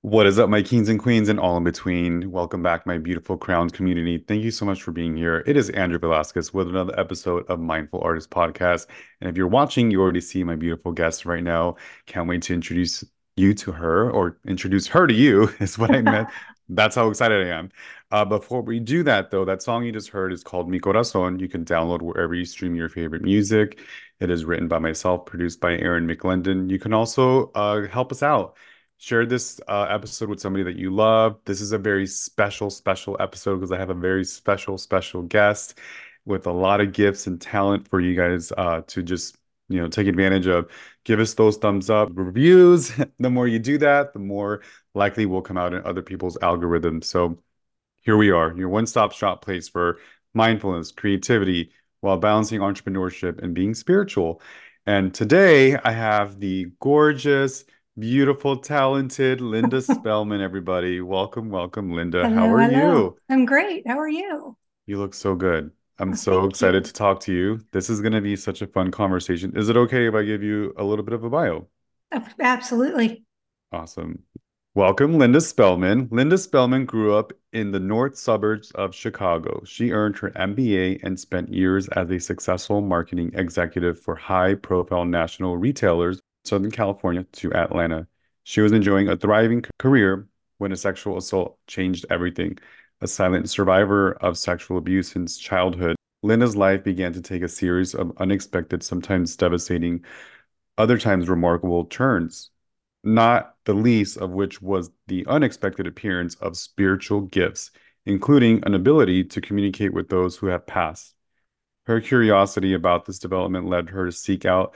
What is up, my kings and queens and all in between? Welcome back, my beautiful crowned community. Thank you so much for being here. It is Andrew Velasquez with another episode of Mindful Artist Podcast. And if you're watching, you already see my beautiful guest right now. Can't wait to introduce you to her or introduce her to you, is what I meant. That's how excited I am. Before we do that, though, that song you just heard is called Mi Corazón. You can download wherever you stream your favorite music. It is written by myself, produced by Aaron McLendon. You can also help us out. Share this episode with somebody that you love. This is a very special, special episode because I have a very special, special guest with a lot of gifts and talent for you guys to just, take advantage of. Give us those thumbs up, reviews. The more you do that, the more likely will come out in other people's algorithms. So here we are, your one-stop shop place for mindfulness, creativity, while balancing entrepreneurship and being spiritual. And today I have the gorgeous, beautiful, talented Linda Spellman, everybody. Welcome, welcome, Linda. How Hello, are hello. you? I'm great. How are you? You look so good. I'm Oh, so thank excited you. to talk to you. This is going to be such a fun conversation. Is it okay if I give you a little bit of a bio? Absolutely. Awesome. Welcome, Linda Spellman. Linda Spellman grew up in the north suburbs of Chicago. She earned her MBA and spent years as a successful marketing executive for high-profile national retailers, Southern California to Atlanta. She was enjoying a thriving career when a sexual assault changed everything. A silent survivor of sexual abuse since childhood, Linda's life began to take a series of unexpected, sometimes devastating, other times remarkable turns, not the least of which was the unexpected appearance of spiritual gifts, including an ability to communicate with those who have passed. Her curiosity about this development led her to seek out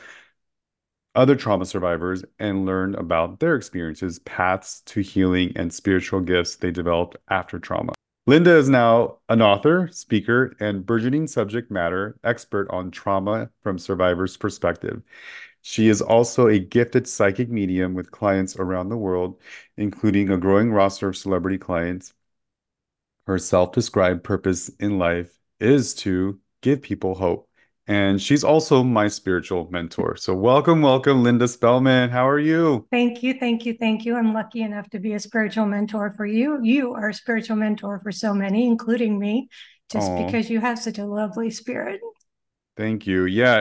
other trauma survivors and learn about their experiences, paths to healing, and spiritual gifts they developed after trauma. Linda is now an author, speaker, and burgeoning subject matter expert on trauma from survivors' perspective. She is also a gifted psychic medium with clients around the world, including a growing roster of celebrity clients. Her self-described purpose in life is to give people hope. And she's also my spiritual mentor. So welcome, welcome, Linda Spellman. How are you? Thank you. Thank you. Thank you. I'm lucky enough to be a spiritual mentor for you. You are a spiritual mentor for so many, including me, just Oh, because you have such a lovely spirit. thank you. Yeah,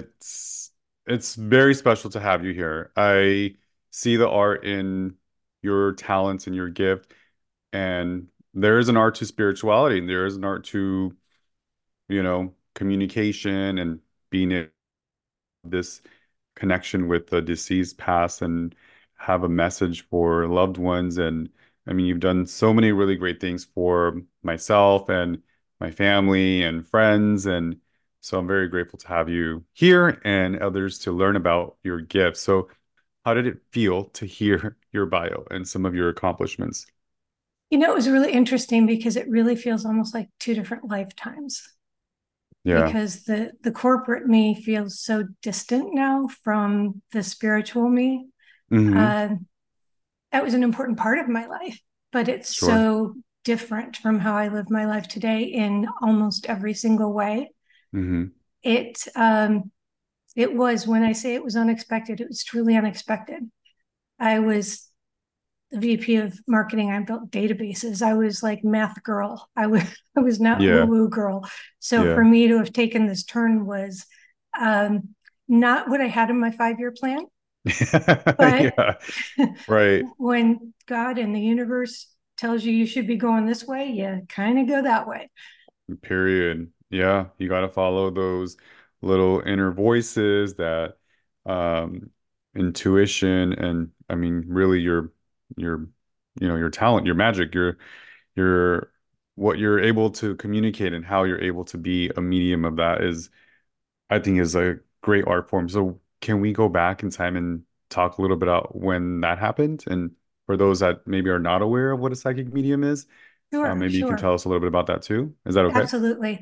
it's very special to have you here. I see the art in your talents and your gift. And there is an art to spirituality, and there is an art to, communication and being in this connection with the deceased past and have a message for loved ones. And I mean, you've done so many really great things for myself and my family and friends. And so I'm very grateful to have you here and others to learn about your gifts. So, how did it feel to hear your bio and some of your accomplishments? It was really interesting because it really feels almost like two different lifetimes Yeah. because the corporate me feels so distant now from the spiritual me. Hmm. Uh, that was an important part of my life, but it's Sure. so different from how I live my life today in almost every single way. Hmm. It it was, when I say it was unexpected, it was truly unexpected. I was the VP of marketing. I built databases. I was like math girl. I was not woo Yeah. woo girl. So for Yeah. me to have taken this turn was um, not what I had in my 5 year plan. But Yeah. Right. when God and the universe tells you you should be going this way, you kind of go that way. Period. Yeah. You got to follow those little inner voices, that um intuition, and I mean really your your talent, your magic, your what you're able to communicate and how you're able to be a medium of that is, I think, is a great art form. So can we go back in time and talk a little bit about when that happened? And for those that maybe are not aware of what a psychic medium is, Sure, maybe you can sure. tell us a little bit about that too. Is that okay? Absolutely.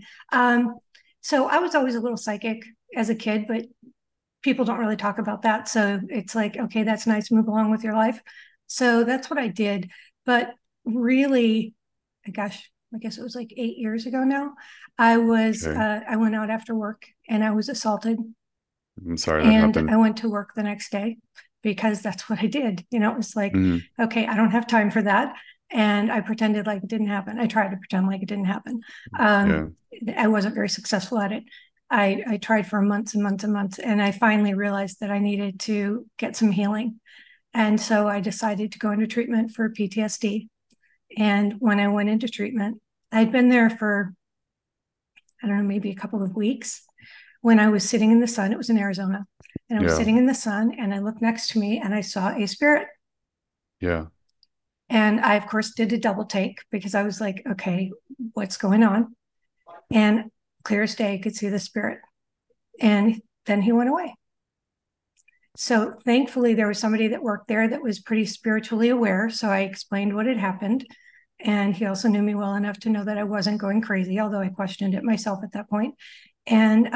So I was always a little psychic as a kid, but people don't really talk about that. So it's like, okay, that's nice. Move along with your life. So that's what I did. But really, gosh, I guess it was like 8 years ago now. Okay. I went out after work and I was assaulted, I'm sorry that and happened. I went to work the next day. because that's what I did. It was like, Hmm. okay, I don't have time for that. And I pretended like it didn't happen. I tried to pretend like it didn't happen. Yeah. I wasn't very successful at it. I tried for months and months and months, and I finally realized that I needed to get some healing. And so I decided to go into treatment for PTSD. And when I went into treatment, I'd been there for, I don't know, maybe a couple of weeks. When I was sitting in the sun, it was in Arizona, and I was Yeah. sitting in the sun, and I looked next to me and I saw a spirit. Yeah. And I, of course, did a double take because I was like, okay, what's going on? And clear as day, I could see the spirit. And then he went away. So thankfully, there was somebody that worked there that was pretty spiritually aware. So I explained what had happened. And he also knew me well enough to know that I wasn't going crazy, although I questioned it myself at that point. And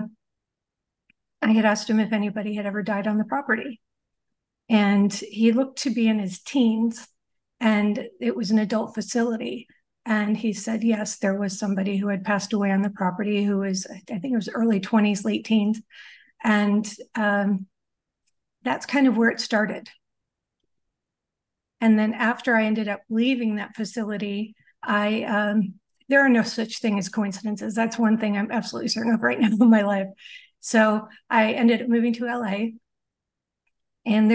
I had asked him if anybody had ever died on the property. And he looked to be in his teens, and it was an adult facility. And he said, yes, there was somebody who had passed away on the property who was, I think it was early 20s, late teens. And that's kind of where it started. And then after I ended up leaving that facility, there are no such thing as coincidences. That's one thing I'm absolutely certain of right now in my life. So I ended up moving to LA, and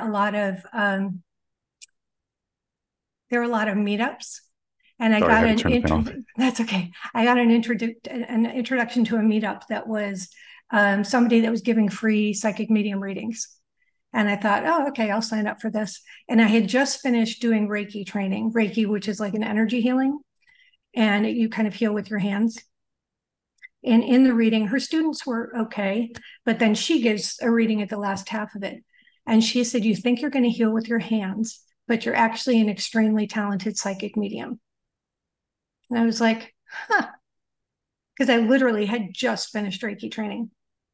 there were a lot of meetups, and I Sorry, I got had to turn the fan off. that's okay. I got an introduction to a meetup that was somebody that was giving free psychic medium readings. And I thought, oh, okay, I'll sign up for this. And I had just finished doing Reiki training, Reiki, which is like an energy healing, and you kind of heal with your hands. And in the reading, her students were okay, but then she gives a reading at the last half of it. And she said, you think you're going to heal with your hands, but you're actually an extremely talented psychic medium. And I was like, huh, because I literally had just finished Reiki training.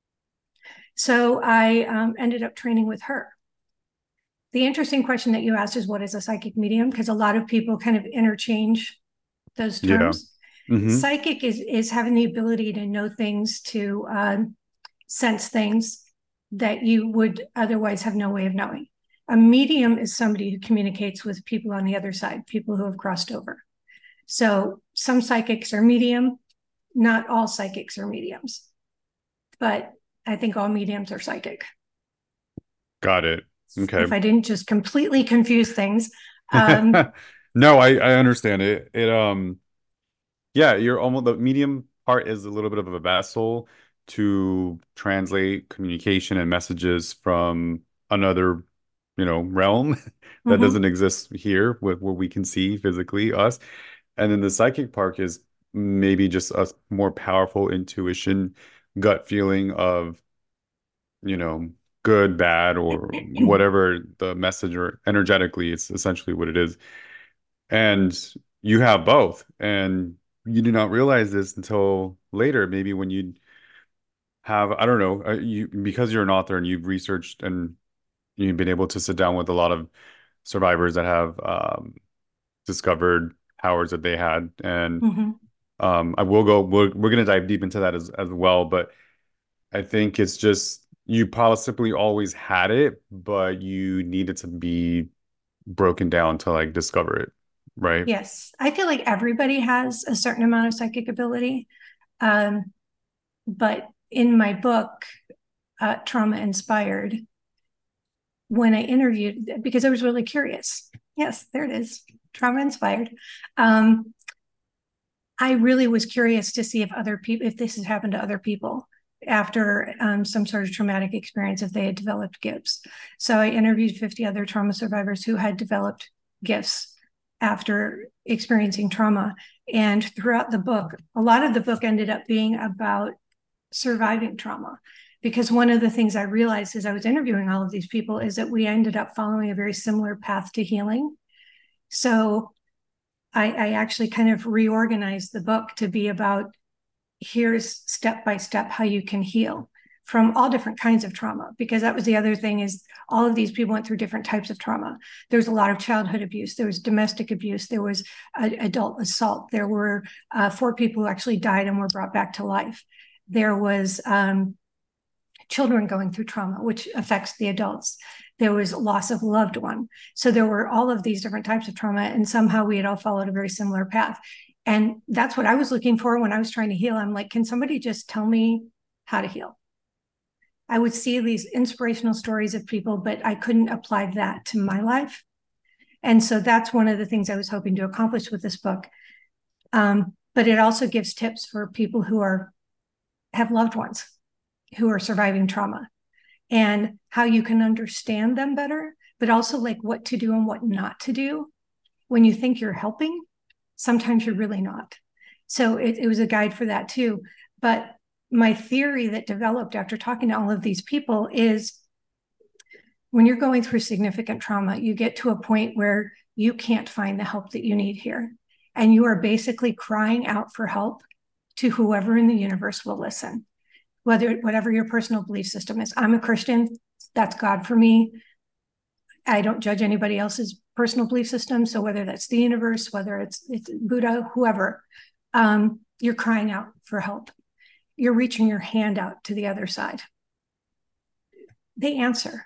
So I ended up training with her. The interesting question that you asked is, what is a psychic medium? Because a lot of people kind of interchange those Yeah. terms. Hmm. Psychic is having the ability to know things, to sense things that you would otherwise have no way of knowing. A medium is somebody who communicates with people on the other side, people who have crossed over. So some psychics are medium, not all psychics are mediums, but I think all mediums are psychic. Got it. Okay. If I didn't just completely confuse things. Um, No, I understand it. Yeah, you're almost the medium part is a little bit of a vessel to translate communication and messages from another, realm that mhm. doesn't exist here with what we can see physically, us. And then the psychic part is maybe just a more powerful intuition, gut feeling of, you know, good, bad, or whatever the message or energetically, it's essentially what it is. And you have both. And you do not realize this until later, maybe when you have, I don't know, because you're an author and you've researched and you've been able to sit down with a lot of survivors that have discovered powers that they had. And Mhm. I will go, we're going to dive deep into that as well. But I think it's just you possibly always had it, but you needed to be broken down to like discover it, right? Yes, I feel like everybody has a certain amount of psychic ability. Um, but in my book, Trauma Inspired, when I interviewed, because I was really curious. Yes, there it is, Trauma Inspired. Um, I really was curious to see if other people, if this has happened to other people after some sort of traumatic experience, if they had developed gifts. So I interviewed 50 other trauma survivors who had developed gifts after experiencing trauma. And throughout the book, a lot of the book ended up being about surviving trauma. Because one of the things I realized as I was interviewing all of these people is that we ended up following a very similar path to healing. So I actually kind of reorganized the book to be about, here's step by step how you can heal from all different kinds of trauma, because that was the other thing, is all of these people went through different types of trauma. There was a lot of childhood abuse, there was domestic abuse, there was adult assault, there were 4 people who actually died and were brought back to life, there was children going through trauma, which affects the adults. There was loss of a loved one. So there were all of these different types of trauma, and somehow we had all followed a very similar path. And that's what I was looking for when I was trying to heal. I'm like, can somebody just tell me how to heal? I would see these inspirational stories of people, but I couldn't apply that to my life. And so that's one of the things I was hoping to accomplish with this book. But it also gives tips for people who have loved ones who are surviving trauma, and how you can understand them better, but also like what to do and what not to do. When you think you're helping, sometimes you're really not. So it was a guide for that too. But my theory that developed after talking to all of these people is when you're going through significant trauma, you get to a point where you can't find the help that you need here. And you are basically crying out for help to whoever in the universe will listen, whatever your personal belief system is. I'm a Christian. That's God for me. I don't judge anybody else's personal belief system. So whether that's the universe, whether it's Buddha, whoever, you're crying out for help. You're reaching your hand out to the other side. They answer.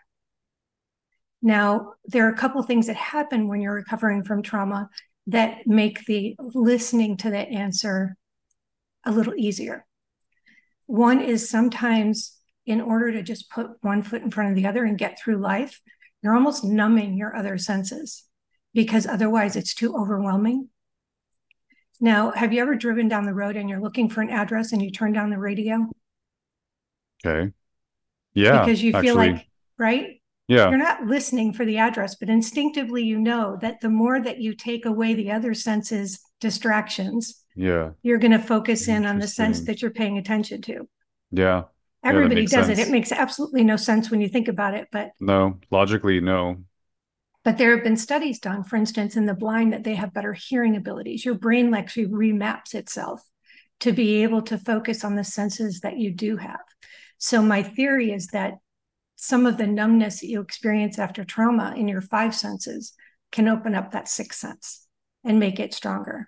Now, there are a couple of things that happen when you're recovering from trauma that make the listening to that answer a little easier. One is sometimes in order to just put one foot in front of the other and get through life, you're almost numbing your other senses because otherwise it's too overwhelming. Now, have you ever driven down the road and you're looking for an address and you turn down the radio? Okay. Yeah, Because you feel actually. like, right? Yeah. You're not listening for the address, but instinctively you know that the more that you take away the other senses distractions, Yeah. you're going to focus in on the sense Interesting. that you're paying attention to. Yeah. Yeah, that Everybody makes does it. It sense. makes absolutely no sense when you think about it, No, logically, no. but there have been studies done, for instance, in the blind, that they have better hearing abilities. Your brain actually remaps itself to be able to focus on the senses that you do have. So my theory is that some of the numbness that you experience after trauma in your five senses can open up that sixth sense and make it stronger.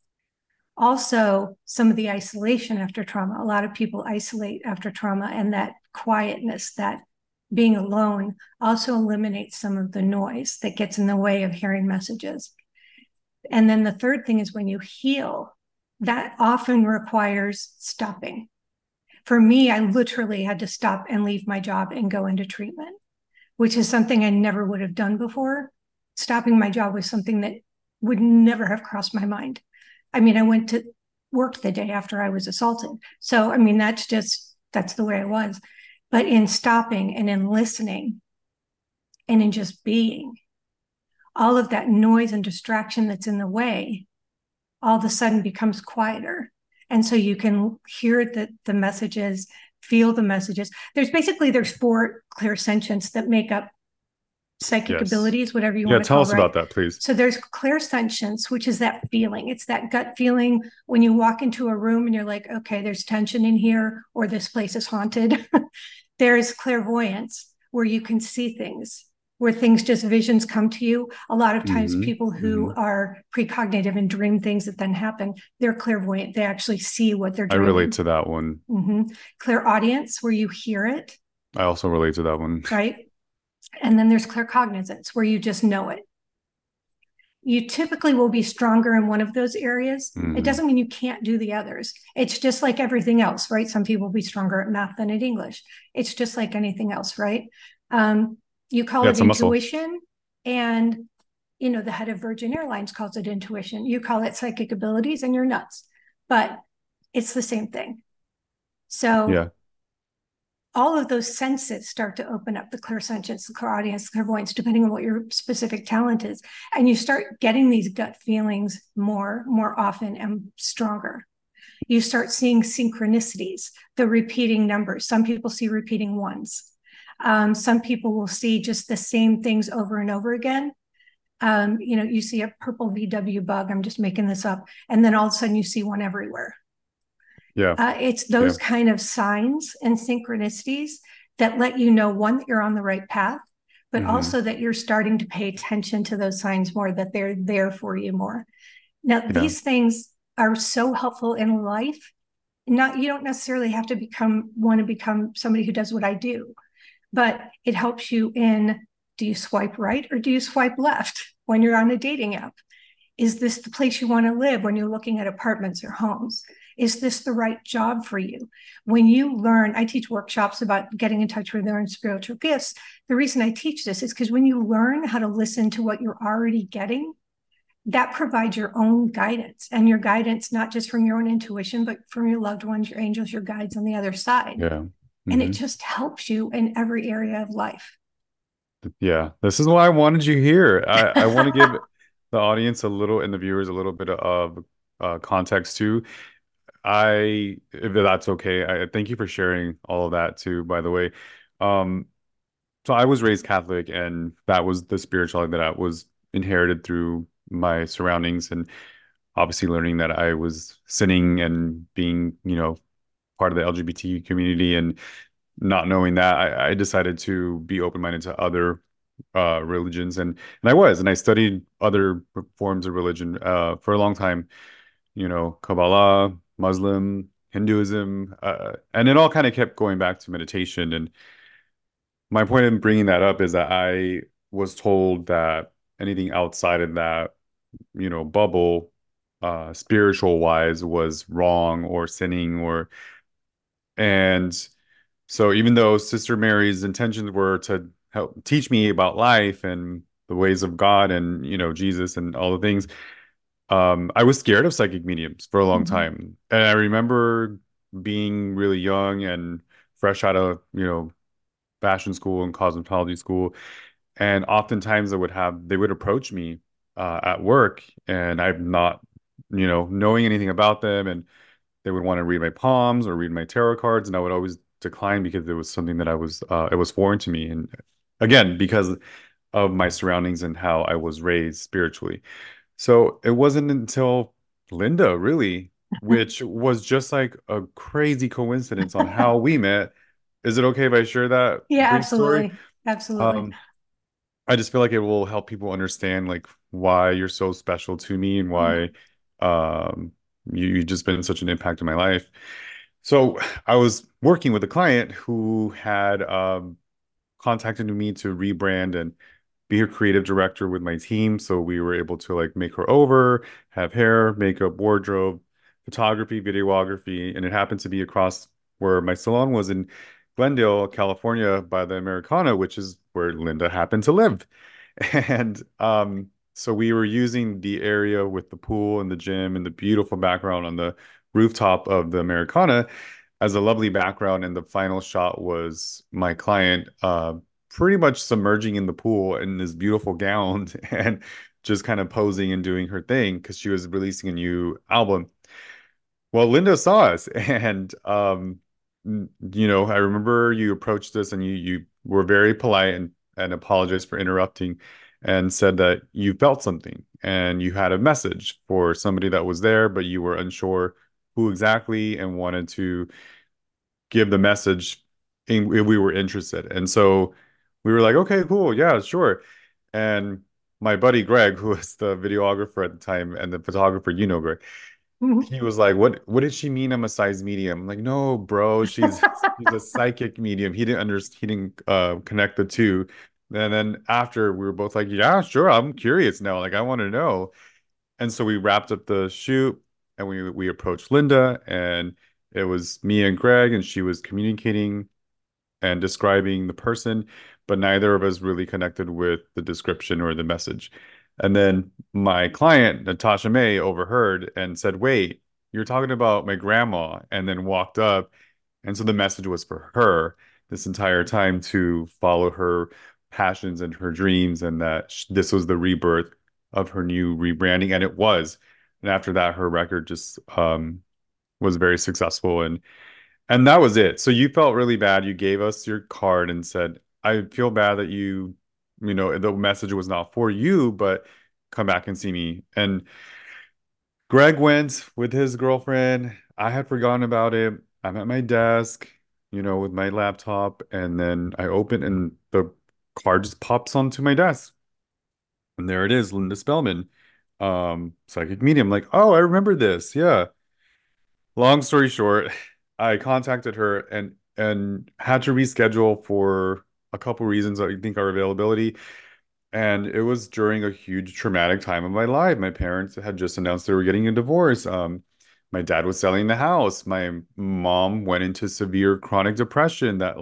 Also, some of the isolation after trauma, a lot of people isolate after trauma, and that quietness, that being alone, also eliminates some of the noise that gets in the way of hearing messages. And then the third thing is when you heal, that often requires stopping. For me, I literally had to stop and leave my job and go into treatment, which is something I never would have done before. Stopping my job was something that would never have crossed my mind. I mean, I went to work the day after I was assaulted. So, I mean, that's the way I was. But in stopping and in listening and in just being, all of that noise and distraction that's in the way all of a sudden becomes quieter. And so you can hear the messages, feel the messages. There's four clairsentients that make up psychic Yes. abilities, whatever you Yeah, want to tell call, us right? about that, please. So there's clairsentience, which is that feeling. It's that gut feeling when you walk into a room and you're like, okay, there's tension in here, or this place is haunted. There's clairvoyance, where you can see things, where things just visions come to you. A lot of times people who are precognitive and dream things that then happen, they're clairvoyant. They actually see what they're I dreaming. relate to that one. Clairaudience, where you hear it. I also relate to that one. Right. And then there's claircognizance, where you just know it. You typically will be stronger in one of those areas. It doesn't mean you can't do the others. It's just like everything else, right? Some people will be stronger at math than at English. It's just like anything else, right? You call it intuition, and the head of Virgin Airlines calls it intuition. You call it psychic abilities, and you're nuts, but it's the same thing. So all of those senses start to open up: the clairsentience, the clairaudience, the clairvoyance, depending on what your specific talent is. And you start getting these gut feelings more often and stronger. You start seeing synchronicities, the repeating numbers. Some people see repeating ones. Some people will see just the same things over and over again. You see a purple VW bug, I'm just making this up, and then all of a sudden you see one everywhere. It's those kind of signs and synchronicities that let you know, one, that you're on the right path, but also that you're starting to pay attention to those signs more, that they're there for you more. Now, these things are so helpful in life Not, you don't necessarily have to want to become somebody who does what I do, but it helps you in, do you swipe right or do you swipe left when you're on a dating app? Is this the place you want to live when you're looking at apartments or homes? Is this the right job for you? When you learn, I teach workshops about getting in touch with their own spiritual gifts. The reason I teach this is because when you learn how to listen to what you're already getting, that provides your own guidance, and your guidance, not just from your own intuition, but from your loved ones, your angels, your guides on the other side. Yeah. And it Hmm. just helps you in every area of life. Yeah. This is why I wanted you here. I want to give the audience a little and the viewers a little bit of context too. If that's okay, I thank you for sharing all of that too, by the way. Um, so I was raised Catholic, and that was the spirituality that I was inherited through my surroundings, and obviously learning that I was sinning and being, part of the LGBT community, and not knowing that, I decided to be open-minded to other religions, and I was, and I studied other forms of religion for a long time, Kabbalah, Muslim, Hinduism, and it all kind of kept going back to meditation. And my point in bringing that up is that I was told that anything outside of that, bubble, spiritual wise, was wrong or sinning, and so even though Sister Mary's intentions were to help teach me about life and the ways of God and, Jesus and all the things, I was scared of psychic mediums for a long Mm-hmm. time. And I remember being really young and fresh out of, fashion school and cosmetology school. And oftentimes they would approach me at work, and I'm not, knowing anything about them. And they would want to read my palms or read my tarot cards, and I would always decline because it was something that it was foreign to me. And again, because of my surroundings and how I was raised spiritually. So it wasn't until Linda, really, which was just like a crazy coincidence on how we met. Is it okay if I share that Yeah, brief story? absolutely. Absolutely. Um, I just feel like it will help people understand like why you're so special to me, and why Mhm. um you've just been such an impact in my life. So I was working with a client who had contacted me to rebrand and be her creative director with my team. So we were able to like make her over, have hair, makeup, wardrobe, photography, videography, and it happened to be across where my salon was in Glendale, California, by the Americana, which is where Linda happened to live. And so we were using the area with the pool and the gym and the beautiful background on the rooftop of the Americana as a lovely background. And the final shot was my client pretty much submerging in the pool in this beautiful gown and just kind of posing and doing her thing because she was releasing a new album. Well, Linda saw us, and I remember you approached us, and you were very polite and apologized for interrupting, and said that you felt something and you had a message for somebody that was there, but you were unsure who exactly, and wanted to give the message if we were interested. And so we were like, okay, cool, yeah, sure. And my buddy Greg, who was the videographer at the time and the photographer, Greg, Mhm. he was like, what did she mean I'm a size medium? I'm like, no, bro, she's a psychic medium. He didn't connect the two. And then after, we were both like, yeah, sure, I'm curious now. Like, I want to know. And so we wrapped up the shoot, and we approached Linda, and it was me and Greg, and she was communicating and describing the person, but neither of us really connected with the description or the message. And then my client, Natasha May, overheard and said, "Wait, you're talking about my grandma," and then walked up. And so the message was for her this entire time, to follow her passions and her dreams, and that this was the rebirth of her new rebranding. And it was. And after that, her record just was very successful. And that was it. So you felt really bad. You gave us your card and said, I feel bad that the message was not for you, but come back and see me. And Greg went with his girlfriend. I had forgotten about it. I'm at my desk, with my laptop, and then I open, and the card just pops onto my desk. And there it is, Linda Spellman, psychic medium. Like, oh, I remember this. Yeah. long story short, I contacted her and had to reschedule for a couple reasons. I think our availability. And it was during a huge traumatic time of my life. My parents had just announced they were getting a divorce. My dad was selling the house. My mom went into severe chronic depression that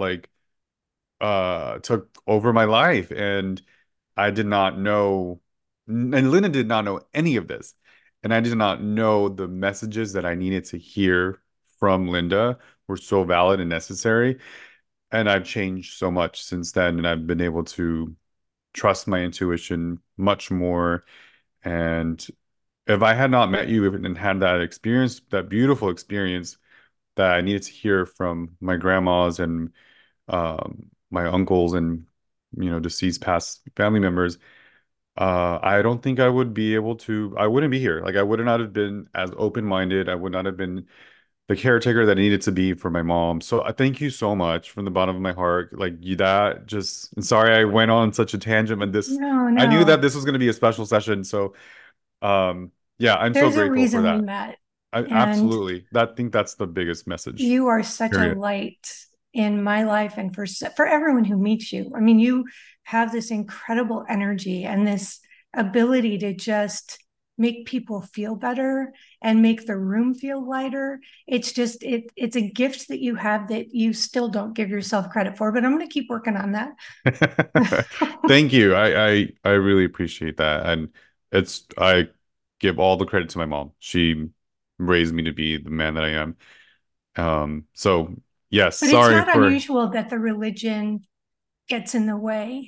took over my life. And I did not know, and Linda did not know any of this. And I did not know the messages that I needed to hear from Linda were so valid and necessary. And I've changed so much since then. And I've been able to trust my intuition much more. And if I had not met you and had that experience, that beautiful experience that I needed to hear from my grandmas and my uncles and deceased past family members, I don't think I would be able to. I wouldn't be here. Like I would not have been as open-minded. I would not have been the caretaker that I needed to be for my mom. So I thank you so much from the bottom of my heart. Like you that just and sorry I went on such a tangent and this No, I knew that no. this was going to be a special session. So yeah, I'm so There's a grateful for reason we that. met. I And absolutely. That I think that's the biggest message. you are such a Period. light in my life and for everyone who meets you. I mean, you have this incredible energy and this ability to just make people feel better and make the room feel lighter. It's just it's a gift that you have that you still don't give yourself credit for, but I'm going to keep working on that. Thank you. I really appreciate that. And I give all the credit to my mom. She raised me to be the man that I am. So yes, But it's sorry not for unusual that the religion gets in the way.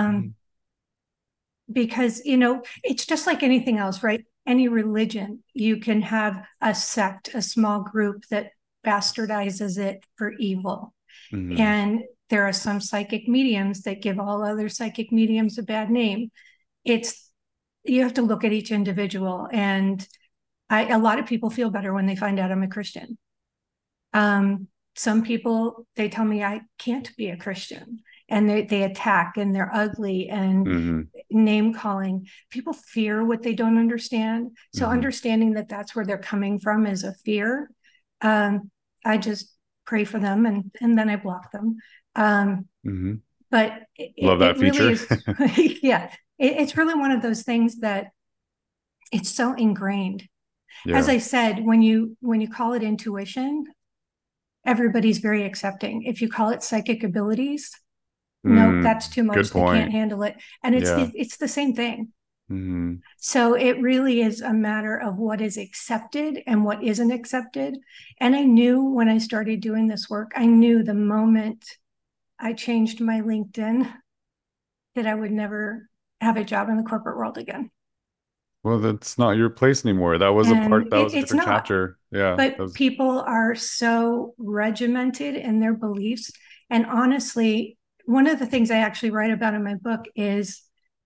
Because it's just like anything else, right? Any religion, you can have a sect, a small group that bastardizes it for evil. Mhm. And there are some psychic mediums that give all other psychic mediums a bad name. It's You have to look at each individual, and a lot of people feel better when they find out I'm a Christian. Some people, they tell me I can't be a Christian, and they attack and they're ugly and Mhm. name calling. People fear what they don't understand. So Mhm. understanding that that's where they're coming from is a fear. Um, I just pray for them and then I block them. Um, Mhm. but Love it that really feature. is, yeah, it's really one of those things that it's so ingrained. As Yeah. I said, when you call it intuition, everybody's very accepting. If you call it psychic abilities, nope, that's too Good much. They can't point. handle it. And Yeah. it's the same thing. Mhm. So it really is a matter of what is accepted and what isn't accepted. And I knew when I started doing this work, I knew the moment I changed my LinkedIn that I would never have a job in the corporate world again. Well, that's not your place anymore. And That was a it's different not. chapter. Yeah. That But was people are so regimented in their beliefs. And honestly, one of the things I actually write about in my book is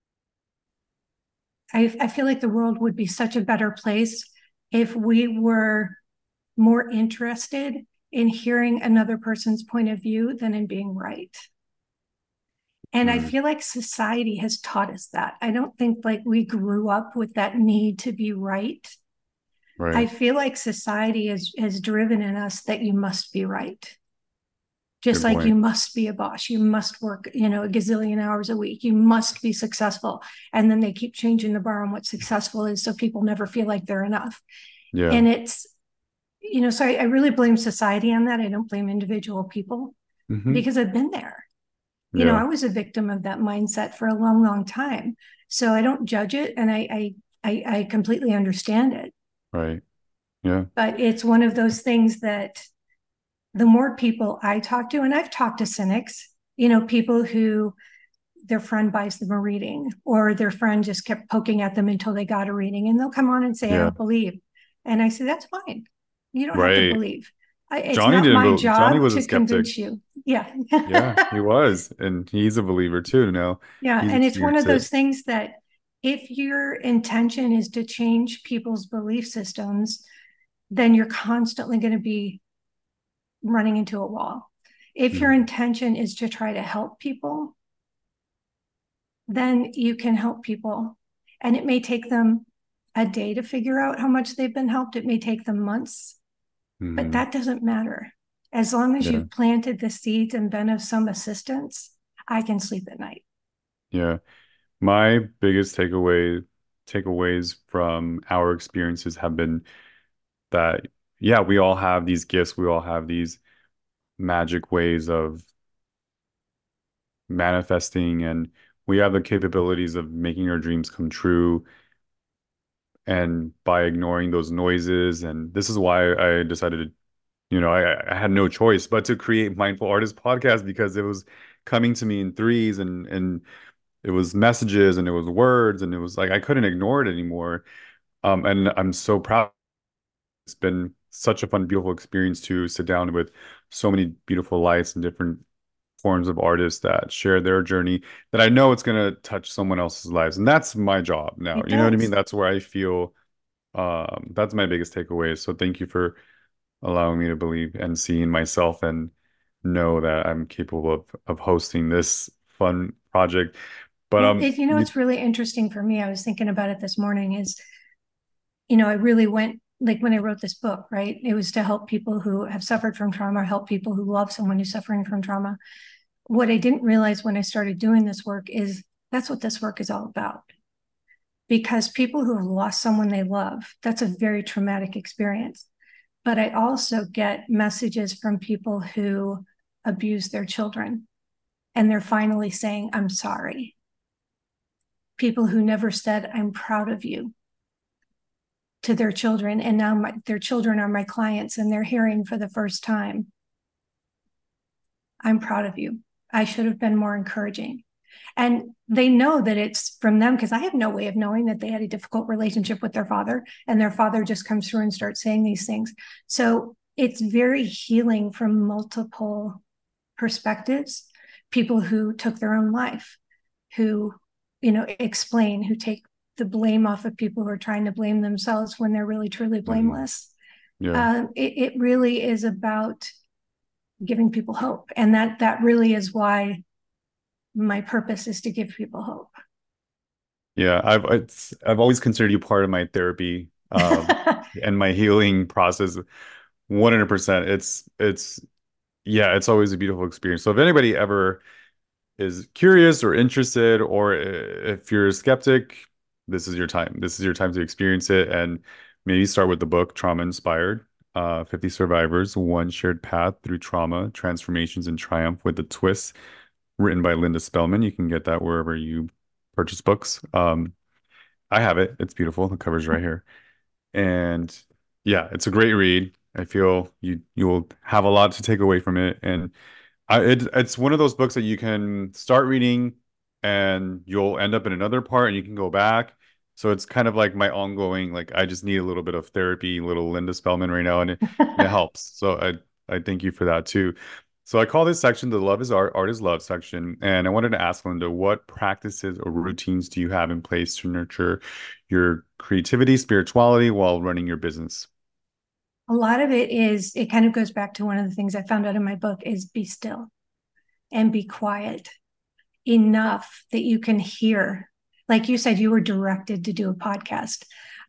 I feel like the world would be such a better place if we were more interested in hearing another person's point of view than in being right. And I mm, feel like society has taught us that. I don't think like we grew up with that need to be right. I right. feel like society has driven in us that you must be right. Just Good like you point. must be a boss, you must work, a gazillion hours a week, you must be successful. And then they keep changing the bar on what successful is so people never feel like they're enough. Yeah. And so I really blame society on that. I don't blame individual people Hmm. because I've been there. I Yeah. was a victim of that mindset for a long, long time. So I don't judge it, and I completely understand it. Right. Yeah. But it's one of those things that the more people I talk to, and I've talked to cynics, people who their friend buys them a reading or their friend just kept poking at them until they got a reading, and they'll come on and say, I Yeah. don't believe. And I say, that's fine. You don't have to Right. believe. It's not my Johnny job was a to skeptic. convince you. Yeah. Yeah, he was. And he's a believer too now. Yeah. He's And it's one of experienced it. those things that if your intention is to change people's belief systems, then you're constantly going to be running into a wall. If your Mhm. intention is to try to help people, then you can help people. And it may take them a day to figure out how much they've been helped. It may take them months. But Hmm. that doesn't matter. As long as Yeah. you've planted the seeds and been of some assistance, I can sleep at night. Yeah. My biggest takeaways from our experiences have been that, yeah, we all have these gifts, we all have these magic ways of manifesting, and we have the capabilities of making our dreams come true. And by ignoring those noises, and this is why I decided to, I had no choice but to create Mindful Artist Podcast, because it was coming to me in threes, and it was messages and it was words, and it was like I couldn't ignore it anymore. And I'm so proud. It's been such a fun, beautiful experience to sit down with so many beautiful lights and different forms of artists that share their journey, that I know it's going to touch someone else's lives. And that's my job now. It You know what I mean? does. That's where I feel that's my biggest takeaway. So thank you for allowing me to believe and see in myself and know that I'm capable of hosting this fun project. But Well, you know, you, it's really interesting for me. I was thinking about it this morning is, you know, I really went like when I wrote this book, right? It was to help people who have suffered from trauma, help people who love someone who's suffering from trauma. What I didn't realize when I started doing this work is that's what this work is all about. Because people who have lost someone they love, that's a very traumatic experience. But I also get messages from people who abuse their children and they're finally saying, I'm sorry. People who never said, I'm proud of you to their children. And now their children are my clients and they're hearing for the first time, I'm proud of you. I should have been more encouraging. And they know that it's from them because I have no way of knowing that they had a difficult relationship with their father and their father just comes through and starts saying these things. So it's very healing from multiple perspectives. People who took their own life, who, you know, explain, who take the blame off of people who are trying to blame themselves when they're really truly mhm, blameless. yeah, It really is about giving people hope, and that really is why my purpose is to give people hope. yeah. I've always considered you part of my therapy and my healing process. 100%. It's yeah, it's always a beautiful experience. So if anybody ever is curious or interested, or if you're a skeptic, this is your time. This is your time to experience it, and maybe start with the book Trauma Inspired. 50 Survivors, One Shared Path Through Trauma, Transformations and Triumph with a Twist, written by Linda Spellman. You can get that wherever you purchase books. I have it. It's beautiful. The cover's right here. And yeah, it's a great read. I feel you'll have a lot to take away from it. And it's one of those books that you can start reading and you'll end up in another part and you can go back. So it's kind of like my ongoing, like I just need a little bit of therapy, little Linda Spellman right now, and it helps. So I thank you for that too. So I call this section the Love is Art, Art is Love section. And I wanted to ask Linda, what practices or routines do you have in place to nurture your creativity, spirituality while running your business? A lot of it is, it kind of goes back to one of the things I found out in my book is be still and be quiet enough that you can hear. Like you said, you were directed to do a podcast.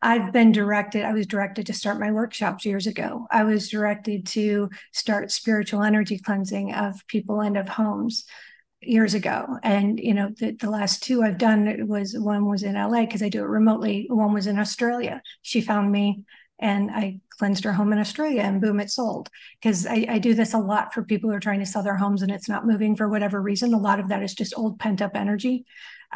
I was directed to start my workshops years ago. I was directed to start spiritual energy cleansing of people and of homes years ago. And, you know, the last two I've done was one was in LA because I do it remotely. One was in Australia. She found me and I cleansed her home in Australia and boom, it sold. Because I do this a lot for people who are trying to sell their homes and it's not moving for whatever reason. A lot of that is just old pent up energy.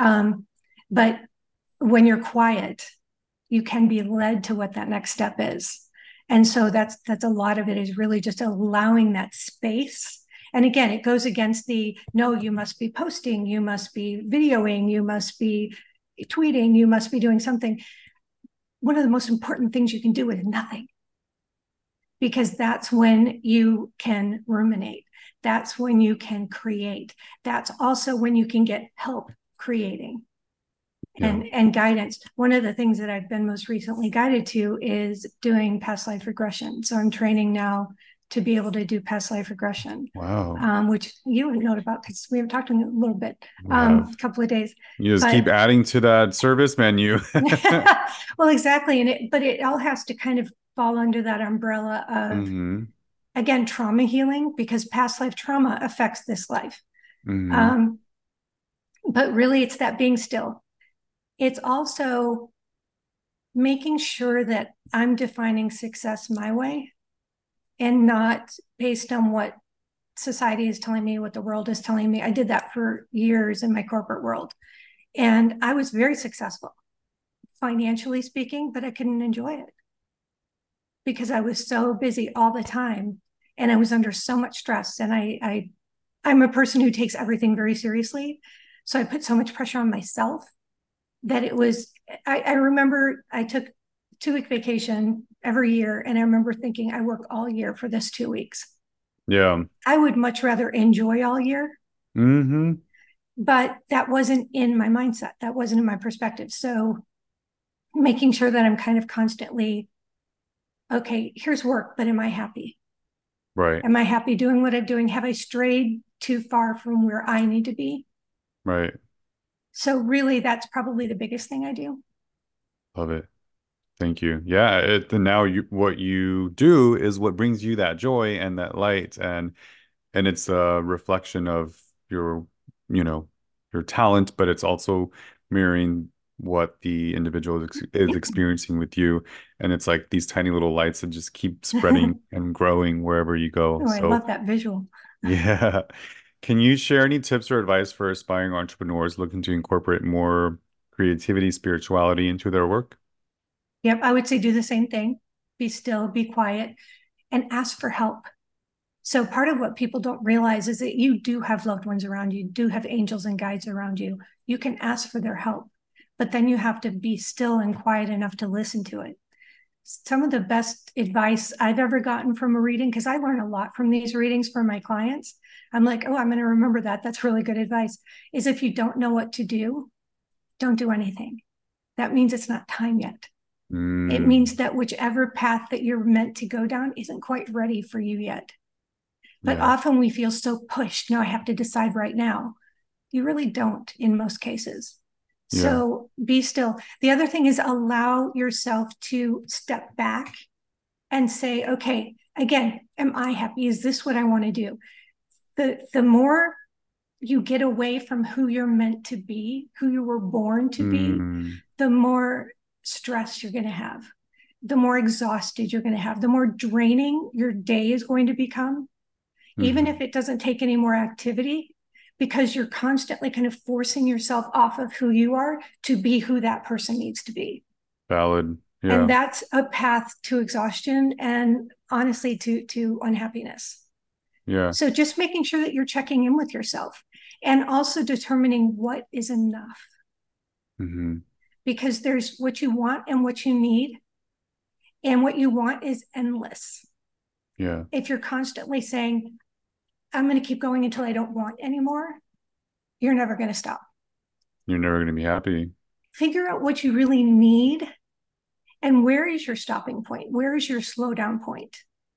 But when you're quiet, you can be led to what that next step is. And so that's a lot of it is really just allowing that space. And again, it goes against the no, you must be posting, you must be videoing, you must be tweeting, you must be doing something. One of the most important things you can do is nothing, because that's when you can ruminate. That's when you can create. That's also when you can get help creating Yeah. and guidance. One of the things that I've been most recently guided to is doing past life regression. So I'm training now to be able to do past life regression, Wow. which you would know about because we have talked a little bit, We have. a couple of days. You just But keep adding to that service menu. well, exactly, and but it all has to kind of fall under that umbrella of, Mm-hmm. again, trauma healing, because past life trauma affects this life. Mm-hmm. Um, but really, it's that being still. It's also making sure that I'm defining success my way and not based on what society is telling me, what the world is telling me. I did that for years in my corporate world. And I was very successful, financially speaking, but I couldn't enjoy it because I was so busy all the time and I was under so much stress. And I'm a person who takes everything very seriously. So I put so much pressure on myself that it was, I remember I took 2 week vacation every year. And I remember thinking, I work all year for this 2 weeks. Yeah. I would much rather enjoy all year, Mm-hmm. but that wasn't in my mindset. That wasn't in my perspective. So making sure that I'm kind of constantly, okay, here's work, but am I happy? Right. Am I happy doing what I'm doing? Have I strayed too far from where I need to be? Right. So really, that's probably the biggest thing I do. Love it. Thank you. Yeah, and now what you do is what brings you that joy and that light, and it's a reflection of your, you know, your talent, but it's also mirroring what the individual is experiencing with you, and it's like these tiny little lights that just keep spreading Oh, and growing wherever you go. I So, love that visual. yeah. Can you share any tips or advice for aspiring entrepreneurs looking to incorporate more creativity, spirituality into their work? Yep, I would say do the same thing. Be still, be quiet, and ask for help. So part of what people don't realize is that you do have loved ones around you, do have angels and guides around you. You can ask for their help, but then you have to be still and quiet enough to listen to it. Some of the best advice I've ever gotten from a reading, because I learn a lot from these readings from my clients. I'm like, oh, I'm going to remember that. That's really good advice. Is if you don't know what to do, don't do anything. That means it's not time yet. It Mm, means that whichever path that you're meant to go down isn't quite ready for you yet. But yeah. often we feel so pushed. No, I have to decide right now. You really don't in most cases. Yeah. So be still. The other thing is allow yourself to step back and say, okay, again, am I happy? Is this what I want to do? The more you get away from who you're meant to be, who you were born to be, Mm, the more stress you're going to have, the more exhausted you're going to have, the more draining your day is going to become, even if hmm. it doesn't take any more activity, because you're constantly kind of forcing yourself off of who you are to be who that person needs to be. Valid. And Yeah. that's a path to exhaustion and honestly to unhappiness. Yeah. So just making sure that you're checking in with yourself and also determining what is enough, Hmm. because there's what you want and what you need, and what you want is endless. Yeah. If you're constantly saying, I'm going to keep going until I don't want anymore, you're never going to stop. You're never going to be happy. Figure out what you really need and where is your stopping point? Where is your slow down point?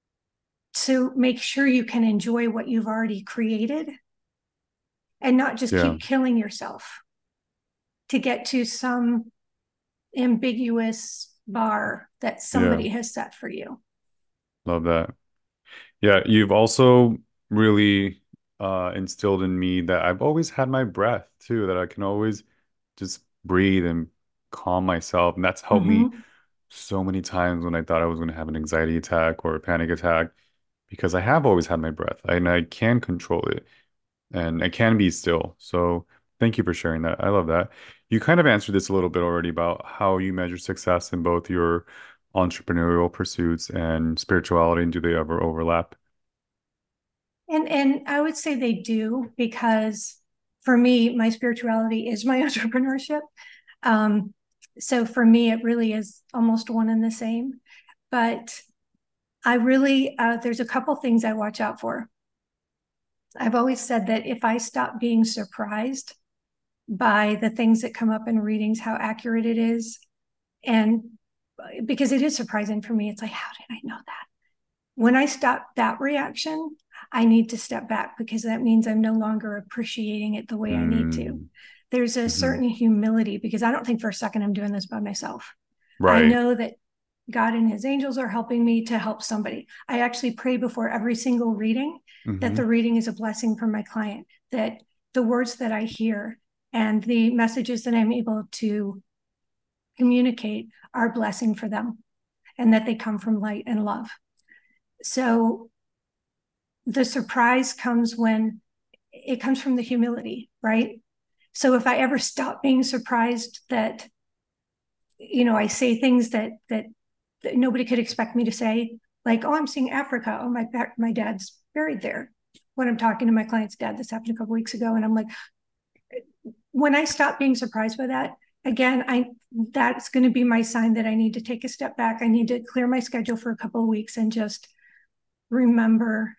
So make sure you can enjoy what you've already created and not just Yeah. keep killing yourself to get to some ambiguous bar that Yeah. somebody has set for you. Love that. Yeah. You've also really instilled in me that I've always had my breath too, that I can always just breathe and calm myself. And that's helped me Mm-hmm. so many times when I thought I was going to have an anxiety attack or a panic attack because I have always had my breath and I can control it. And it can be still. So thank you for sharing that. I love that. You kind of answered this a little bit already about how you measure success in both your entrepreneurial pursuits and spirituality, and do they ever overlap? And I would say they do, because for me, my spirituality is my entrepreneurship. Um, so for me, it really is almost one and the same. But I really, there's a couple things I watch out for. I've always said that if I stop being surprised by the things that come up in readings, how accurate it is, and because it is surprising for me, it's like, how did I know that? When I stop that reaction, I need to step back, because that means I'm no longer appreciating it the way I need to. Mm, There's a hmm. certain humility, because I don't think for a second I'm doing this by myself. I Right. know that God and his angels are helping me to help somebody. I actually pray before every single reading that Hmm. the reading is a blessing for my client, that the words that I hear and the messages that I'm able to communicate are a blessing for them, and that they come from light and love. So the surprise comes when it comes from the humility, right? So if I ever stop being surprised that, I say things that nobody could expect me to say, like, oh, I'm seeing Africa. Oh, my dad's buried there. When I'm talking to my client's dad, this happened a couple weeks ago, and I'm like, when I stop being surprised by that, again, that's going to be my sign that I need to take a step back. I need to clear my schedule for a couple of weeks and just remember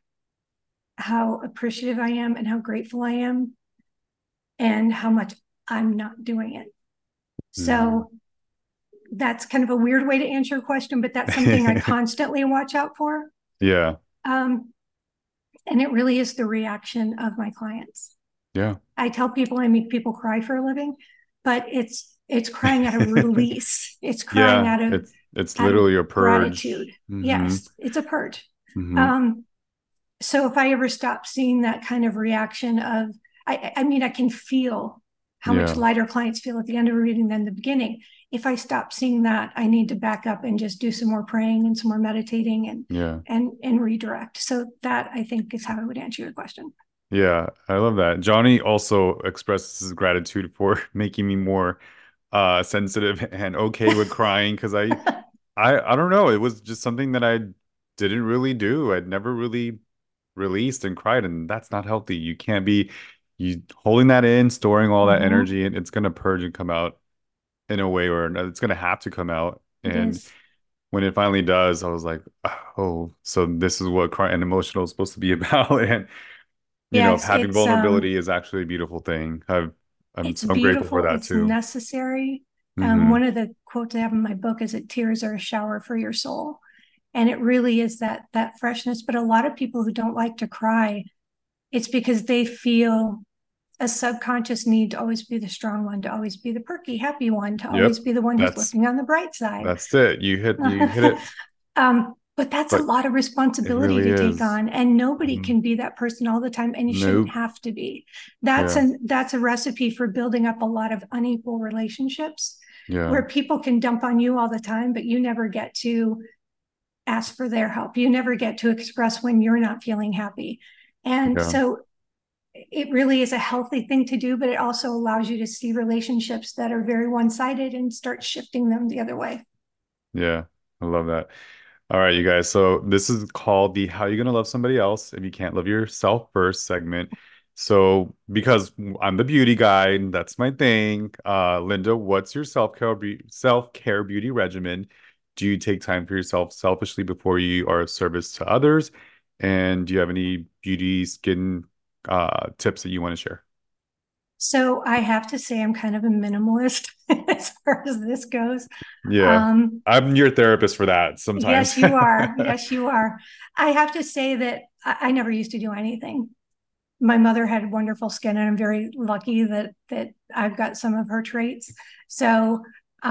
how appreciative I am and how grateful I am and how much I'm not doing it. Hmm. So that's kind of a weird way to answer your question, but that's something I constantly watch out for. Yeah. Um, and it really is the reaction of my clients. Yeah. I tell people I make people cry for a living, but it's crying out of release. It's crying Yeah. out of It's out of literally a gratitude. purge. Hmm. Yes, it's a purge. Hmm. Um, so if I ever stop seeing that kind of reaction of, I mean, I can feel how much Yeah. lighter clients feel at the end of a reading than the beginning. If I stop seeing that, I need to back up and just do some more praying and some more meditating and Yeah. and redirect. So that, I think, is how I would answer your question. Yeah. I love that. Johnny also expresses his gratitude for making me more sensitive and okay with crying because I don't know. It was just something that I didn't really do. I'd never really released and cried, and that's not healthy. You can't be you holding that in, storing all that Mm-hmm. energy, and it's gonna purge and come out in a way or another. It's gonna have to come out. It And is. when it finally does, I was like, oh, so this is what crying and emotional is supposed to be about. And Yeah, having vulnerability is actually a beautiful thing. I'm it's so grateful for beautiful. that It's too. necessary. Hmm. One of the quotes I have in my book is that tears are a shower for your soul. And it really is that freshness. But a lot of people who don't like to cry, it's because they feel a subconscious need to always be the strong one, to always be the perky, happy one, to always Yep. be the one who's That's looking on the bright side. that's it. You hit it. But that's a But lot of it responsibility really to take is. on, and nobody Mhm. can be that person all the time, and you shouldn't Nope. have to be. Yeah. That's a recipe for building up a lot of unequal relationships Yeah. where people can dump on you all the time, but you never get to ask for their help. You never get to express when you're not feeling happy. And Yeah. so it really is a healthy thing to do, but it also allows you to see relationships that are very one sided and start shifting them the other way. Yeah. I love that. All right, you guys. So this is called the How You Gonna Love Somebody Else If You Can't Love Yourself First segment. So because I'm the beauty guy, that's my thing. Linda, what's your self-care beauty regimen? Do you take time for yourself selfishly before you are of service to others? And do you have any beauty skin tips that you want to share? So I have to say, I'm kind of a minimalist as far as this goes. Yeah. Um, I'm your therapist for that sometimes. yes, you are. Yes, you are. I have to say that I never used to do anything. My mother had wonderful skin, and I'm very lucky that I've got some of her traits. So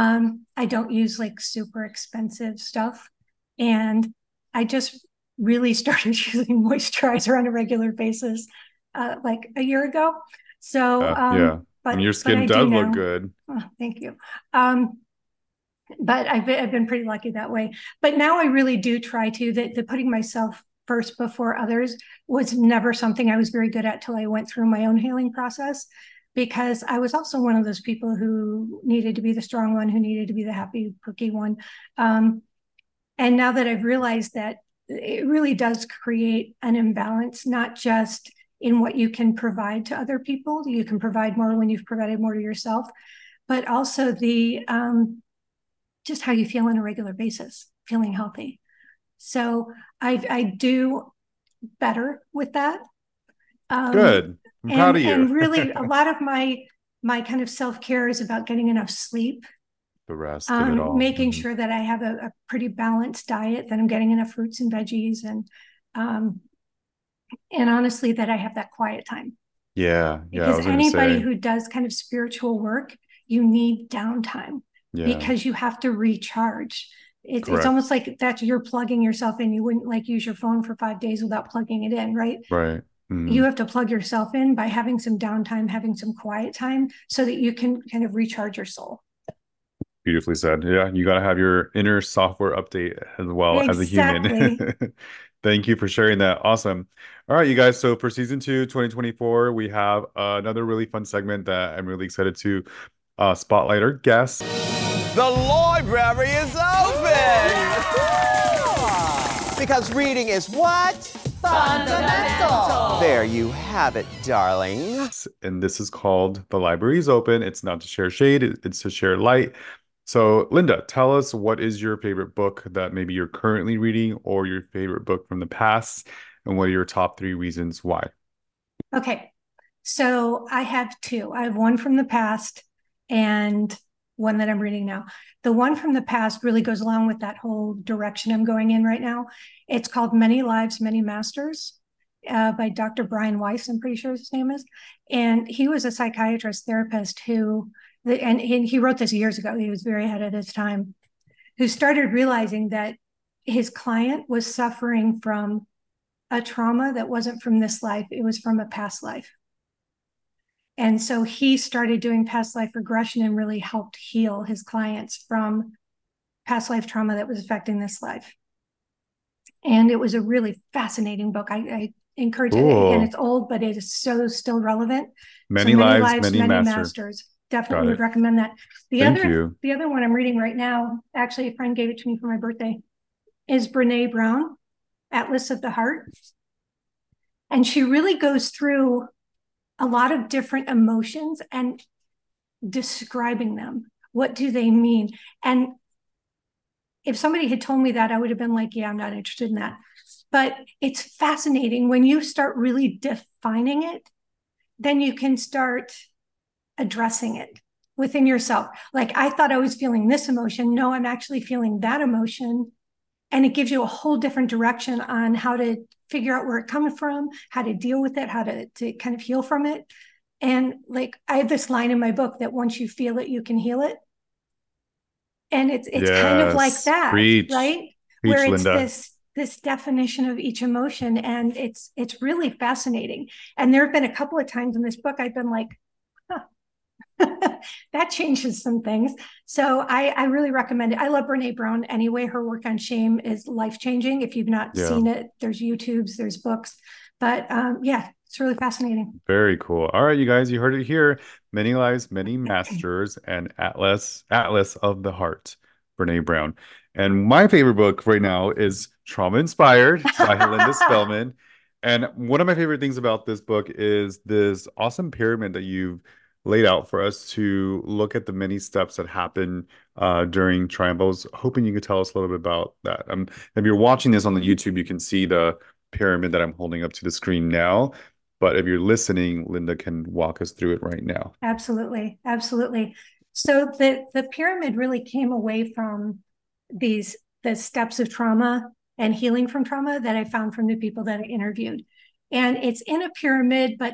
I don't use like super expensive stuff, and I just really started using moisturizer on a regular basis like a year ago. So, Yeah. And your but skin I do does look now. good. Oh, thank you. Um, but I've been pretty lucky that way. But now I really do try to, that putting myself first before others was never something I was very good at till I went through my own healing process, because I was also one of those people who needed to be the strong one, who needed to be the happy, perky one. Um, and now that I've realized that it really does create an imbalance, not just in what you can provide to other people, you can provide more when you've provided more to yourself, but also the just how you feel on a regular basis, feeling healthy. So I do better with that. Um, Good. I'm proud of you. and really a lot of my kind of self-care is about getting enough sleep, The rest of it all. making Mhm. sure that I have a pretty balanced diet, that I'm getting enough fruits and veggies, um, and honestly that I have that quiet time. Yeah. Yeah. I Because was gonna anybody say, who does kind of spiritual work, you need downtime yeah. because you have to recharge. It's Correct. almost like that's you're plugging yourself in. You wouldn't like use your phone for 5 days without plugging it in, right? Right. You Mhm. have to plug yourself in by having some downtime, having some quiet time so that you can kind of recharge your soul. Beautifully said. Yeah, you got to have your inner software update as well as a human. Exactly. Thank you for sharing that. Awesome. All right, you guys. So for season two, 2024, we have another really fun segment that I'm really excited to spotlight our guests. The library is open! Because reading is what? Fundamental! There you have it, darling. And this is called The Library is Open. It's not to share shade, it's to share light. So, Linda, tell us, what is your favorite book that maybe you're currently reading, or your favorite book from the past, and what are your top three reasons why? Okay. So I have two. I have one from the past and one that I'm reading now. The one from the past really goes along with that whole direction I'm going in right now. It's called Many Lives, Many Masters by Dr. Brian Weiss, I'm pretty sure his name is. And he was a psychiatrist therapist and he wrote this years ago. He was very ahead of his time, who started realizing that his client was suffering from a trauma that wasn't from this life, it was from a past life. And so he started doing past life regression and really helped heal his clients from past life trauma that was affecting this life. And it was a really fascinating book. I encourage it. Again, Cool. it's old, but it is so still relevant. So Many Many lives, Lives, many Many master. Masters. Got Definitely would it. recommend that. The Thank other you. the other one I'm reading right now, actually a friend gave it to me for my birthday, is Brene Brown, Atlas of the Heart. And she really goes through a lot of different emotions and describing them. What do they mean? And if somebody had told me that, I would have been like, yeah, I'm not interested in that. But it's fascinating when you start really defining it, then you can start addressing it within yourself. Like, I thought I was feeling this emotion. No, I'm actually feeling that emotion. And it gives you a whole different direction on how to figure out where it comes from, how to deal with it, how to kind of heal from it. And like, I have this line in my book that once you feel it, you can heal it. And it's kind of like Yes. that, Preach. right? Where Preach, it's Linda. this definition of each emotion, and it's really fascinating. And there have been a couple of times in this book I've been like, huh, that changes some things. So I really recommend it. I love Brene Brown anyway. Her work on shame is life changing. If you've not Yeah. seen it, there's YouTubes, there's books, but yeah, it's really fascinating. Very cool. All right, you guys, you heard it here. Many Lives, Many Masters, and Atlas of the Heart, Brene Brown. And my favorite book right now is Trauma Inspired by Linda Spellman. And one of my favorite things about this book is this awesome pyramid that you've laid out for us to look at the many steps that happen during triumph. I was hoping you could tell us a little bit about that. If you're watching this on the YouTube, you can see the pyramid that I'm holding up to the screen now. But if you're listening, Linda can walk us through it right now. Absolutely, absolutely. So the pyramid really came away from the steps of trauma and healing from trauma that I found from the people that I interviewed. And it's in a pyramid, but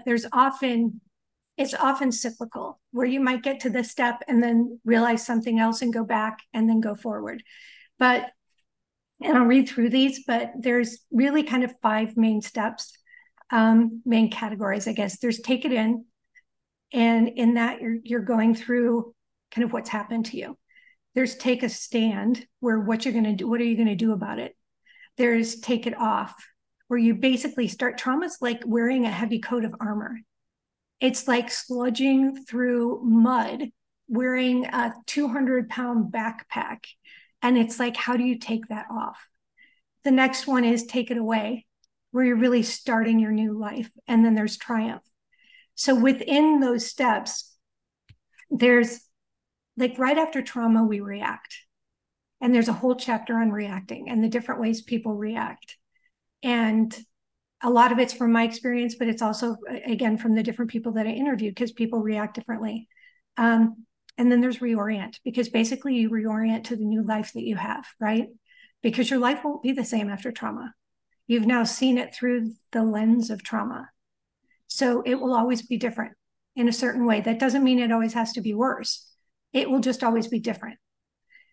it's often cyclical, where you might get to this step and then realize something else and go back and then go forward. But and I'll read through these, but there's really kind of five main steps, main categories, I guess. There's take it in, and in that you're going through kind of what's happened to you. There's take a stand, where what you're going to do, what are you going to do about it? There's take it off, where you basically start. Trauma's like wearing a heavy coat of armor. It's like sludging through mud wearing a 200-pound backpack, and it's like, how do you take that off? The next one is take it away, where you're really starting your new life. And then there's triumph. So within those steps, there's like, right after trauma, we react. And there's a whole chapter on reacting and the different ways people react. And a lot of it's from my experience, but it's also, again, from the different people that I interviewed, because people react differently. And then there's reorient, because basically you reorient to the new life that you have, right? Because your life won't be the same after trauma. You've now seen it through the lens of trauma. So it will always be different in a certain way. That doesn't mean it always has to be worse. It will just always be different.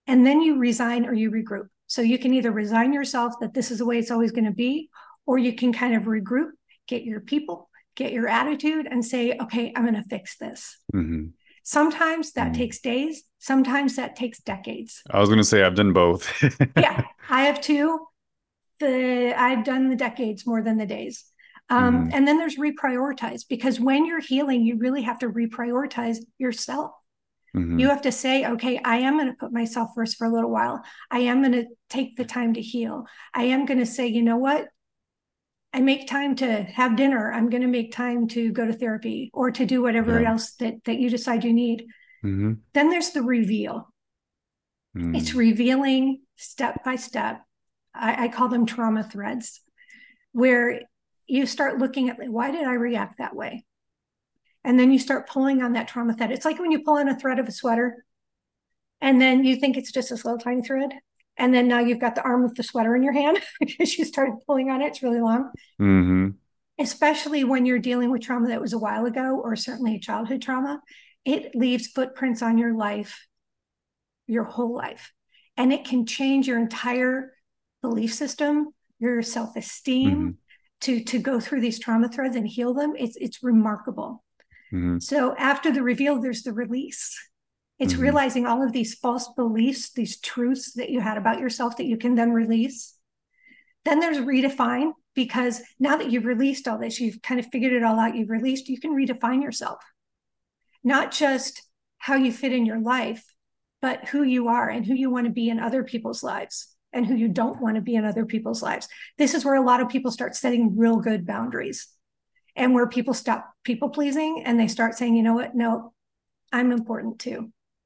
and then you resign or you regroup. So you can either resign yourself that this is the way it's always going to be, or you can kind of regroup, get your people, get your attitude, and say, okay, I'm going to fix this. Mm-hmm. Sometimes that takes days. Sometimes that takes decades. I was going to say I've done both. Yeah, I have too. I've done the decades more than the days. And then there's reprioritize, because when you're healing, you really have to reprioritize yourself. You have to say, okay, I am going to put myself first for a little while. I am going to take the time to heal. I am going to say, you know what? I make time to have dinner. I'm going to make time to go to therapy or to do whatever else that you decide you need. Then there's the reveal. It's revealing step by step. I call them trauma threads, where you start looking at, why did I react that way? And then you start pulling on that trauma thread. It's like when you pull on a thread of a sweater and then you think it's just this little tiny thread. And then now you've got the arm with the sweater in your hand because you started pulling on it. It's really long. Especially when you're dealing with trauma that was a while ago, or certainly a childhood trauma. It leaves footprints on your life, your whole life. And it can change your entire belief system, your self-esteem, to go through these trauma threads and heal them. It's remarkable. So after the reveal, there's the release. It's realizing all of these false beliefs, these truths that you had about yourself that you can then release. Then there's redefine, because now that you've released all this, you've kind of figured it all out, you've released, you can redefine yourself. Not just how you fit in your life, but who you are and who you want to be in other people's lives and who you don't want to be in other people's lives. This is where a lot of people start setting real good boundaries, and where people stop people pleasing and they start saying, you know what, no, I'm important too.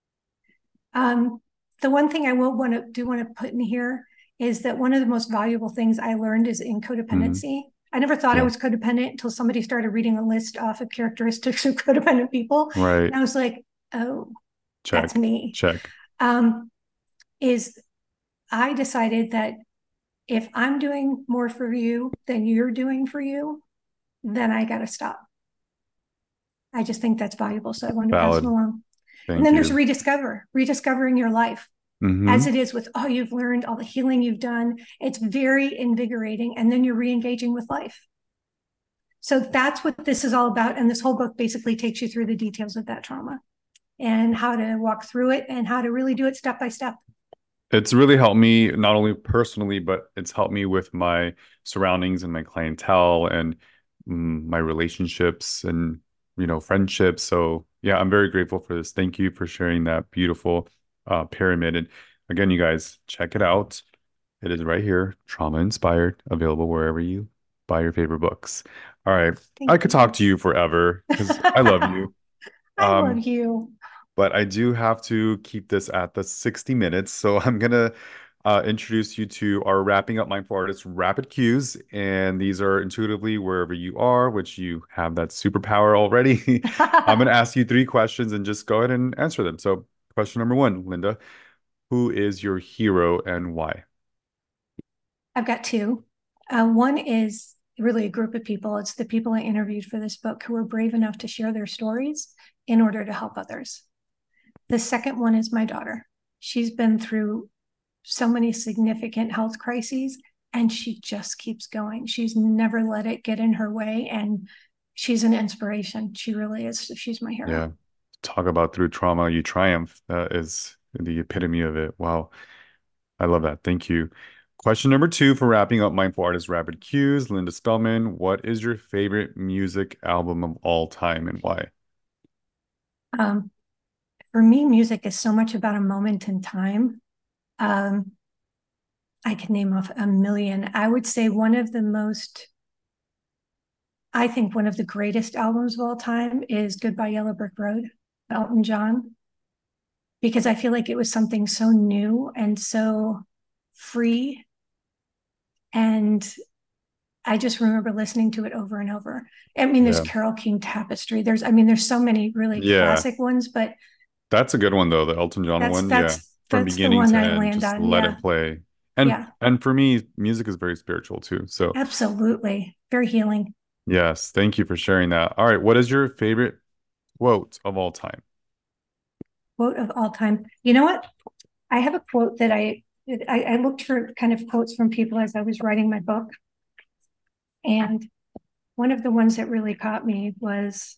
The one thing I will want to put in here is that one of the most valuable things I learned is in codependency. I never thought I was codependent until somebody started reading a list off of characteristics of codependent people. Right. And I was like, oh, that's me. Check. Is I decided that if I'm doing more for you than you're doing for you, then I got to stop. I just think that's valuable. So I wanted to pass it along. And then there's rediscovering your life as it is, with all you've learned, all the healing you've done. It's very invigorating. And then you're re-engaging with life. So that's what this is all about. And this whole book basically takes you through the details of that trauma and how to walk through it and how to really do it step by step. It's really helped me, not only personally, but it's helped me with my surroundings and my clientele and my relationships and, friendships. So yeah, I'm very grateful for this. Thank you for sharing that beautiful pyramid. And again, you guys, check it out. It is right here, Trauma Inspired, available wherever you buy your favorite books. All right. I could talk to you forever because I love you. I love you. But I do have to keep this at the 60 minutes. So I'm going to introduce you to our Wrapping Up Mindful Artists rapid cues. And these are intuitively wherever you are, which you have that superpower already. I'm going to ask you 3 questions and just go ahead and answer them. So question number 1, Linda, who is your hero and why? I've got 2. One is really a group of people. It's the people I interviewed for this book who were brave enough to share their stories in order to help others. The second one is my daughter. She's been through so many significant health crises, and she just keeps going. She's never let it get in her way, and she's an inspiration. She really is. She's my hero. Yeah. Talk about through trauma, you triumph. That is the epitome of it. Wow. I love that. Thank you. Question number 2 for Wrapping Up Mindful Artists Rapid Cues. Linda Spellman, what is your favorite music album of all time and why? For me, music is so much about a moment in time. I could name off a million. I would say one of the greatest albums of all time is Goodbye Yellow Brick Road, Elton John, because I feel like it was something so new and so free. And I just remember listening to it over and over. I mean, there's Carole King Tapestry. There's so many really classic ones, but that's a good one though. The Elton John one. From beginning to end, just let it play. And for me, music is very spiritual too. So absolutely. Very healing. Yes. Thank you for sharing that. All right. What is your favorite quote of all time? Quote of all time. You know what? I have a quote that I looked for kind of quotes from people as I was writing my book. And one of the ones that really caught me was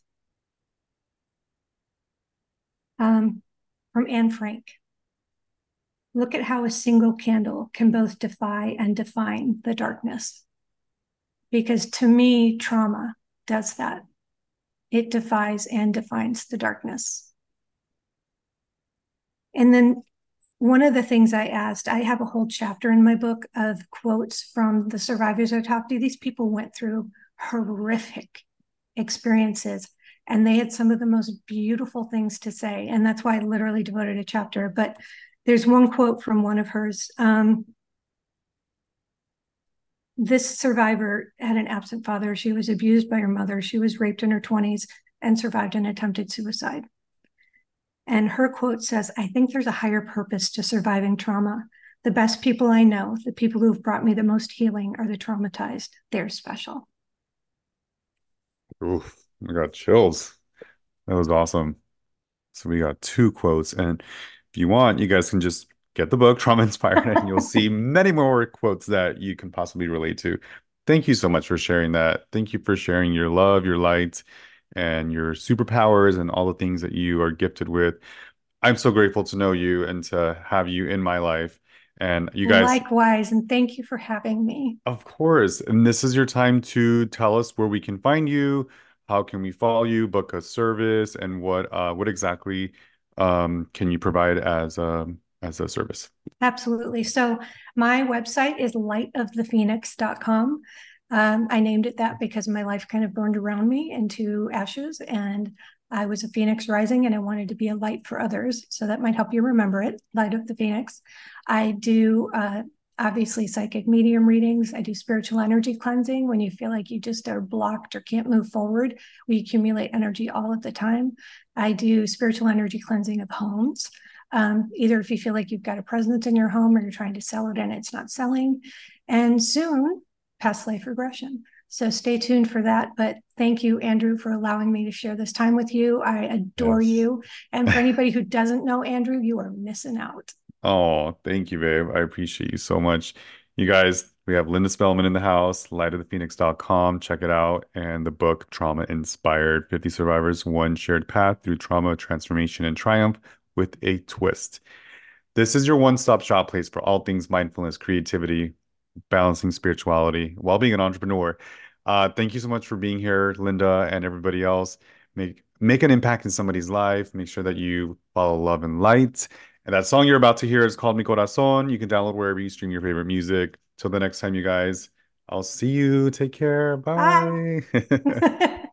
from Anne Frank. Look at how a single candle can both defy and define the darkness. Because to me, trauma does that. It defies and defines the darkness. And then one of the things I asked, I have a whole chapter in my book of quotes from the survivors I talked to. These people went through horrific experiences and they had some of the most beautiful things to say. And that's why I literally devoted a chapter. But there's one quote from one of hers. This survivor had an absent father. She was abused by her mother. She was raped in her 20s and survived an attempted suicide. And her quote says, I think there's a higher purpose to surviving trauma. The best people I know, the people who have brought me the most healing, are the traumatized. They're special. Oof, I got chills. That was awesome. So we got two quotes. And if you want, you guys can just get the book, Trauma Inspired, and you'll see many more quotes that you can possibly relate to. Thank you so much for sharing that. Thank you for sharing your love, your light, and your superpowers and all the things that you are gifted with. I'm so grateful to know you and to have you in my life. And you guys, Likewise, and thank you for having me. of course, and this is your time to tell us where we can find you, how can we follow you, book a service, and what exactly can you provide as a service? Absolutely. So my website is lightofthephoenix.com. I named it that because my life kind of burned around me into ashes, and I was a phoenix rising and I wanted to be a light for others. So that might help you remember it, Light of the Phoenix. I do obviously psychic medium readings. I do spiritual energy cleansing when you feel like you just are blocked or can't move forward. We accumulate energy all of the time. I do spiritual energy cleansing of homes. Either if you feel like you've got a presence in your home or you're trying to sell it and it's not selling, and soon past life regression. So stay tuned for that. But thank you, Andrew, for allowing me to share this time with you. I adore Yes. you. And for anybody who doesn't know Andrew, you are missing out. Oh, thank you, babe. I appreciate you so much. You guys, we have Linda Spellman in the house, lightofthephoenix.com. Check it out. And the book, Trauma Inspired 50 Survivors, One Shared Path Through Trauma, Transformation, and Triumph with a Twist. This is your one-stop shop place for all things mindfulness, creativity, balancing spirituality while being an entrepreneur. Thank you so much for being here, Linda, and everybody else. Make an impact in somebody's life. Make sure that you follow love and light. And that song you're about to hear is called Mi Corazón. You can download wherever you stream your favorite music. Till the next time, you guys, I'll see you. Take care. Bye. Bye.